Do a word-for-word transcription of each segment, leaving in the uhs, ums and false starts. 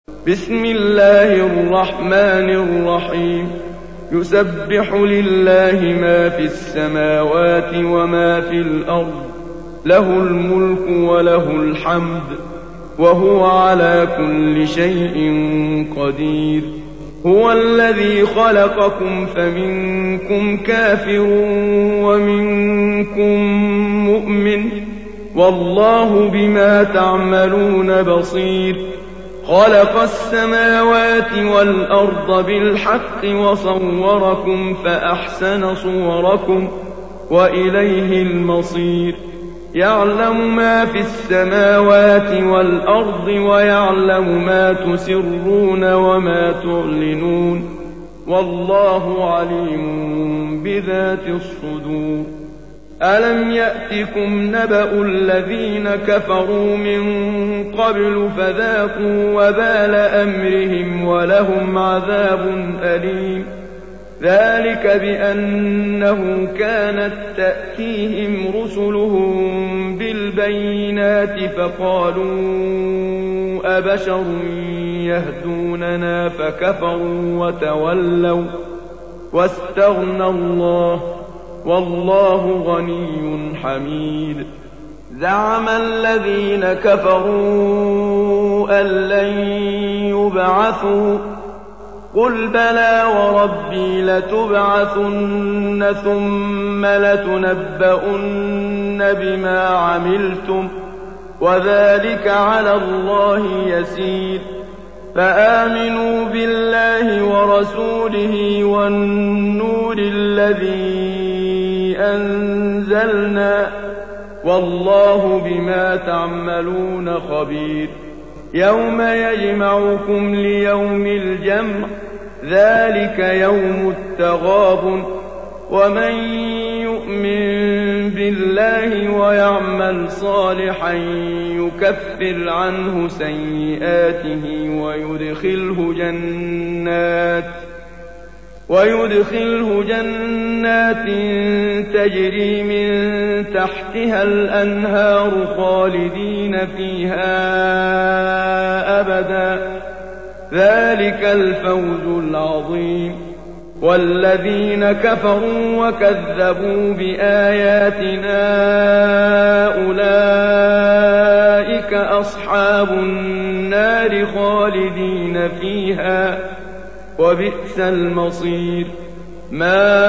بسم الله الرحمن الرحيم يسبح لله ما في السماوات وما في الأرض له الملك وله الحمد وهو على كل شيء قدير هو الذي خلقكم فمنكم كافر ومنكم مؤمن والله بما تعملون بصير خلق السماوات والأرض بالحق وصوركم فأحسن صوركم وإليه المصير يعلم ما في السماوات والأرض ويعلم ما تسرون وما تعلنون والله عليم بذات الصدور ألم يأتكم نبأ الذين كفروا من قبل فذاقوا وبال أمرهم ولهم عذاب أليم ذلك بأنه كانت تأتيهم رسلهم بالبينات فقالوا أبشر يهدوننا فكفروا وتولوا واستغنى الله والله غني حميد زعم الذين كفروا أن لن يبعثوا قل بلى وربي لتبعثن ثم لتنبؤن بما عملتم وذلك على الله يسير فآمنوا بالله ورسوله والنور الذي أنزلنا والله بما تعملون خبير يوم يجمعكم ليوم الجمع ذلك يوم التغابن ومن يؤمن بالله ويعمل صالحا يكفر عنه سيئاته ويدخله جنات ويدخله جنات تجري من تحتها الأنهار خالدين فيها أبدا ذلك الفوز العظيم والذين كفروا وكذبوا بآياتنا أولئك أصحاب النار خالدين فيها وبئس المصير ما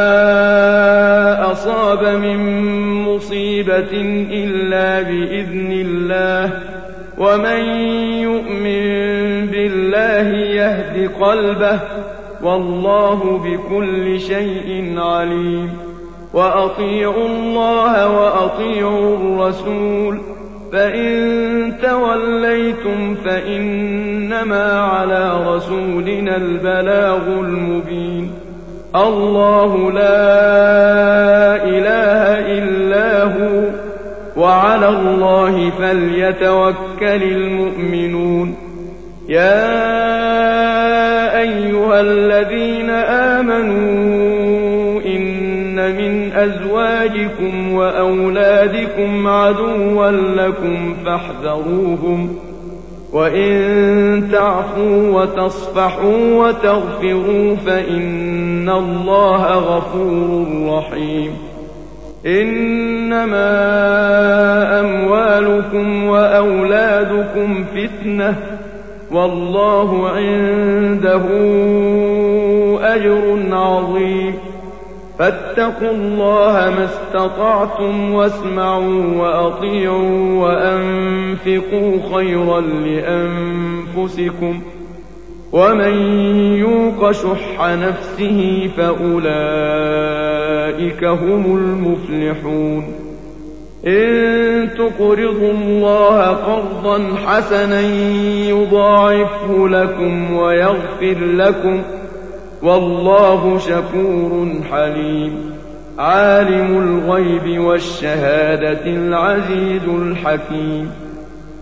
أصاب من مصيبة إلا بإذن الله ومن يؤمن بالله يهد قلبه والله بكل شيء عليم وأطيعوا الله وأطيعوا الرسول فإن توليتم فإنما على رسولنا البلاغ المبين الله لا إله إلا هو وعلى الله فليتوكل المؤمنون يا أيها الذين آمنوا إن من أزواجكم وأولادكم عدوا لكم فاحذروهم وإن تعفوا وتصفحوا وتغفروا فإن الله غفور رحيم إنما أموالكم وأولادكم فتنة والله عنده أجر عظيم فاتقوا الله ما استطعتم واسمعوا وأطيعوا وأنفقوا خيرا لأنفسكم ومن يوق شح نفسه فأولئك هم المفلحون إن تقرضوا الله قرضا حسنا يضاعفه لكم ويغفر لكم والله شكور حليم عالم الغيب والشهادة العزيز الحكيم